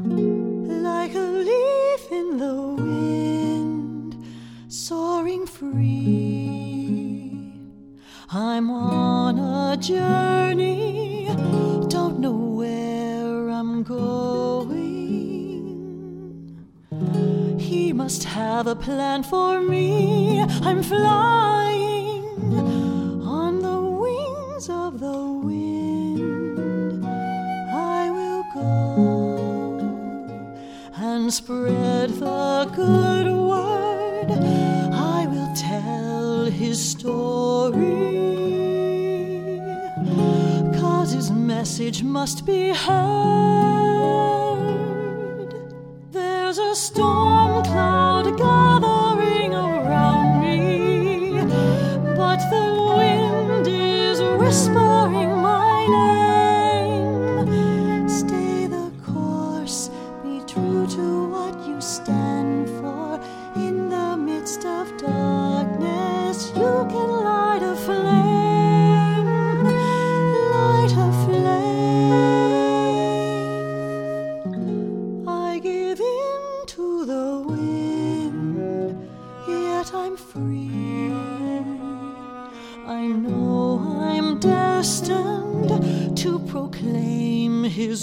Like a leaf in the wind, soaring free. I'm on a journey, don't know where I'm going. He must have a plan for me. I'm flying on the wings of the wind. I will go and spread the good word. I will tell his story, 'cause his message must be heard. There's a storm cloud gathering around me, but the wind is whispering my name. Stay the course, be true to what you stand for. In the midst of darkness, you can light a flame, light a flame. I give in to the wind, yet I'm free. I know I'm destined to proclaim his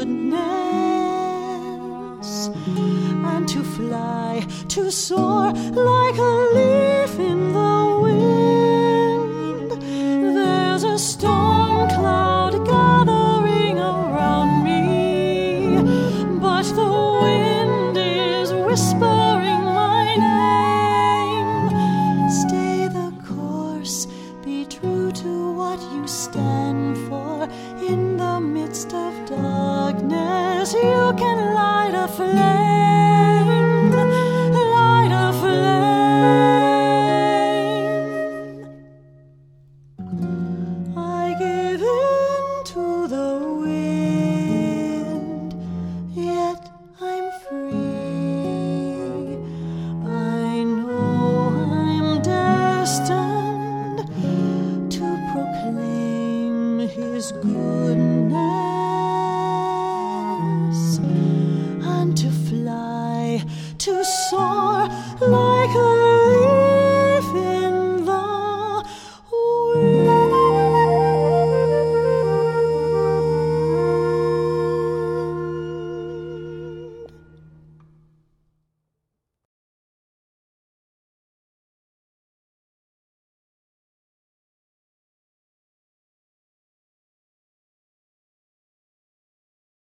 goodness, and to fly, to soar like a leaf in the wind. There's a storm cloud gathering around me, but the wind is whispering my name. Stay the course, be true to what you stand for. In the midst of darkness, you can light a flame, light a flame. I give in to the wind, yet I'm free. I know I'm destined to proclaim his goodness, and to fly, to